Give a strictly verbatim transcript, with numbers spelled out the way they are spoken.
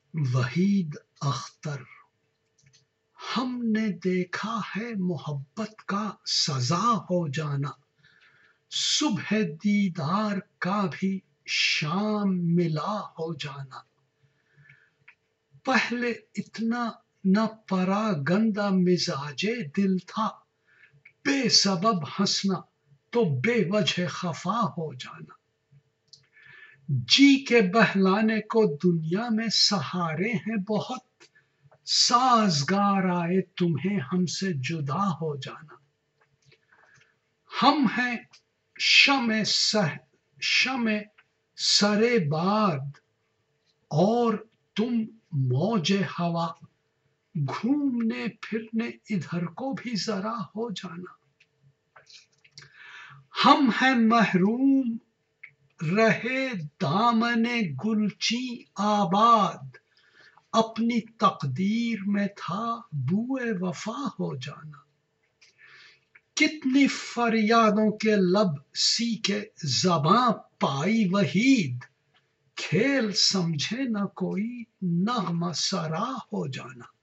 وحید اختر: ہم نے دیکھا ہے محبت کا سزا ہو جانا، صبح دیدار کا بھی شام ملا ہو جانا۔ پہلے اتنا نہ پرا گندہ مزاج دل تھا، بے سبب ہنسنا تو بے وجہ خفا ہو جانا۔ جی کے بہلانے کو دنیا میں سہارے ہیں بہت، سازگار آئے تمہیں ہم سے جدا ہو جانا۔ ہم ہیں شمع سہ شمع سرے باد اور تم موج ہوا، گھومنے پھرنے ادھر کو بھی ذرا ہو جانا۔ ہم ہیں محروم رہے دامن گلچین آباد، اپنی تقدیر میں تھا بوئے وفا ہو جانا۔ کتنی فریادوں کے لب سیکے زباں پائی وحید، کھیل سمجھے نہ کوئی نغمہ سرا ہو جانا۔